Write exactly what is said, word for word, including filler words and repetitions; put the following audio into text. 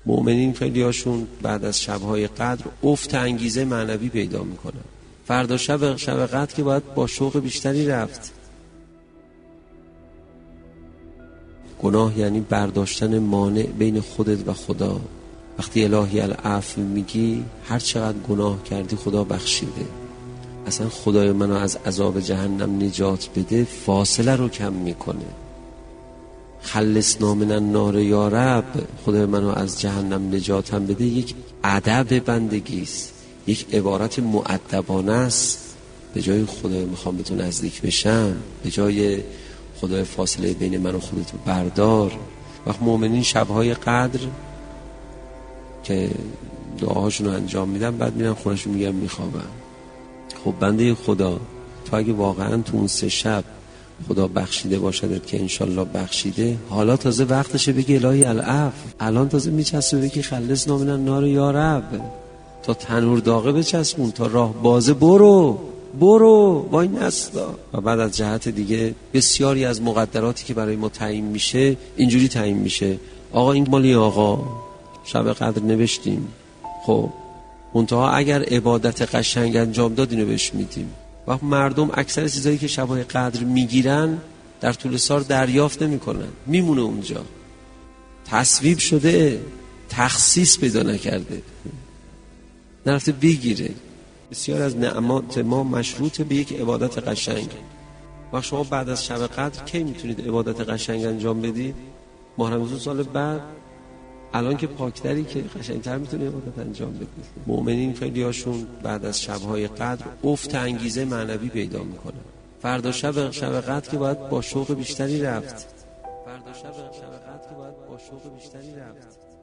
مؤمنین خیلی هاشون بعد از شبهای قدر افت انگیزه معنوی پیدا میکنن. فردا شب شب قدر که باید با شوق بیشتری رفت. گناه یعنی برداشتن مانع بین خودت و خدا. وقتی الهی العفو میگی هر چقدر گناه کردی خدا بخشیده. اصلا خدای منو از عذاب جهنم نجات بده فاصله رو کم میکنه. خلصنا من النار یا رب، خدای منو از جهنم نجاتم بده، یک ادب بندگی است، یک عبارت مؤدبانه است. به جای خدای میخوام به تو نزدیک بشم، به جای خدای فاصله بین من و خودت رو بردار. وقت مؤمنین شبهای قدر که دعاهاشون رو انجام میدن بعد میرن خونهشون میگن میخوابن. خب بنده خدا، تو اگه واقعا تو اون سه شب خدا بخشیده باشد که انشالله بخشیده، حالا تازه وقتشه بگی الهی العفو. الان تازه میچسبه بگی خلصنا من النار یا رب. تا تنور داغه بچسبون، تا راه بازه برو برو وای نستا. و بعد از جهت دیگه بسیاری از مقدراتی که برای ما تعیین میشه اینجوری تعیین میشه: آقا این مالی آقا، شب قدر نوشتیم، خب منتها اگر عبادت قشنگ انجام داد اینو بهش میدیم. و مردم اکثر چیزایی که شبهای قدر میگیرن در طول سال دریافت نمیکنن، میمونه اونجا، تصویب شده، تخصیص پیدا نکرده، نرفته بگیره. بسیار از نعمات ما مشروط به یک عبادت قشنگ. وقت شما بعد از شب قدر کی میتونید عبادت قشنگ انجام بدید؟ ماه رمضان سال بعد. الان که پاکتری که قشنگتر میتونه عبادت انجام بدید. مؤمنین خیلی هاشون بعد از شبهای قدر افت انگیزه معنوی پیدا میکنن. فردا شب شب قدر که باید با شوق بیشتری رفت. فردا شب شب قدر که باید با شوق بیشتری رفت.